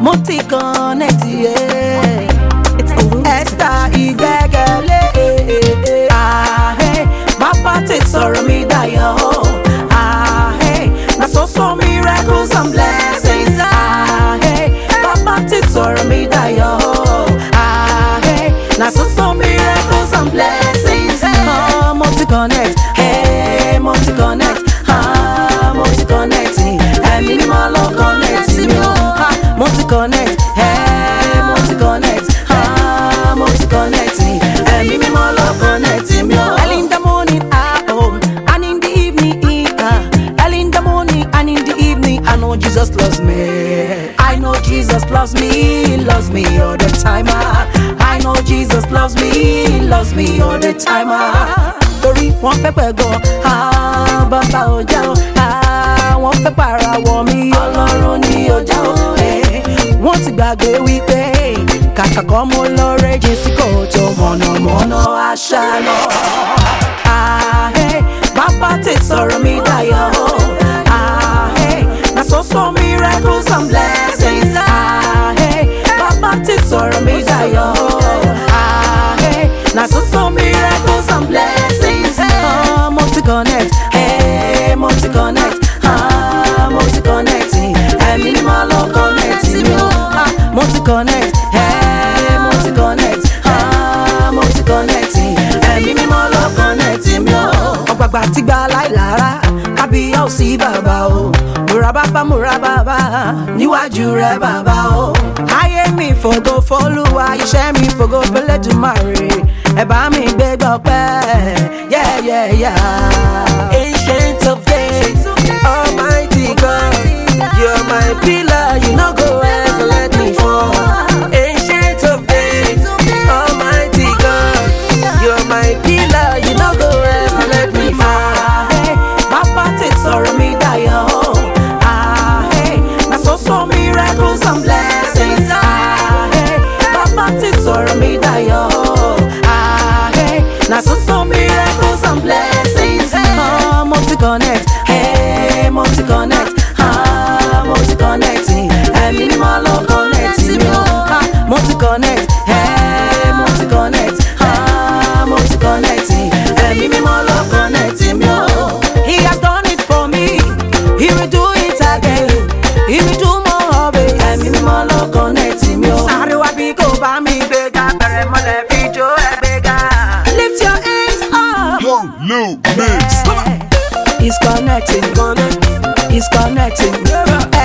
connect, yeah. It's over. Esther Igegele. Baba ti sọ̀rọ̀ mi dayọ̀. Na so miracles and blessings. Baba ti sọ̀rọ̀ mi dayọ̀. Na so miracles and blessings. Multi-connect, hey, multi-connect, multi-connect. Ẹ̀mí mímọ́ ló connect mi o. Multi-connect, hey, multi-connect, multi-connect. Ẹ̀mí mímọ́ ló connect mi o. Early in the morning at home, and in the evening, early in the morning and in the evening, I know Jesus loves me. I know Jesus loves me all the time. I know Jesus loves me all the time. Torí wọ́n fẹ́ pẹ̀ gan, bàbá ọjà o, wọ́n fẹ́ para wọ̀ mí, Ọlọ́run ní ọjà o. Wọ́n ti gbàgbé wípé kàkà kọ́ mo lọ rẹ́jì sí kòtò mọ̀nàmọ́ná àṣà lọ. Bàbá ti sọ̀rọ̀ mi dayọ̀. Na so miracles and blessings. Bàbá ti sọ̀rọ̀ mi dayọ̀. Na so miracles and blessings. Multi-connect, hey, multi-connect, multi-connect. Ẹ̀mí mímọ́ ló connect mi o. Multi-connect, hey, multi-connect, multi-connect. Ẹ̀mí mímọ́ ló connect mi o. Ọ̀gbàgbà ti gba láìlára, kábíyá ò sí bàbá o. Múra bàbá, níwájú rẹ̀ bàbá o. Ayé mi fògo f'Olúwa, iṣẹ́ mi fògo f'Ẹlẹ́dùmarè. Ẹ bá mi gbé gbọ́pẹ́, yeah. Ancient of days, Almighty God, you're my pillar, you no go ever let me fall. Ancient of days, Almighty God, you're my pillar, you no go ever let me fall. Bàbá ti sọ̀rọ̀ mi dayọ̀. Na so miracles and blessings. Bàbá ti sọ̀rọ̀ mi dayọ̀. Na so miracles and blessings. Multi-connect, hey, multi-connect, multi-connect. Ẹ̀mí mímọ́ ló connect mi o. Multi-connect, hey, multi-connect, multi-connect. Ẹ̀mí mímọ́ ló connect mi o. He has done it for me, he will do it again, he will do more of it. Ẹ̀mí mímọ́ ló connect mi o. Sáré wá bí kò bá mi gbéga, bẹ̀rẹ̀ mọ́lẹ̀ fi jó ẹgbẹ́ga. Lift your hands up. Yo, Lil Mix. He's connecting, he's connecting.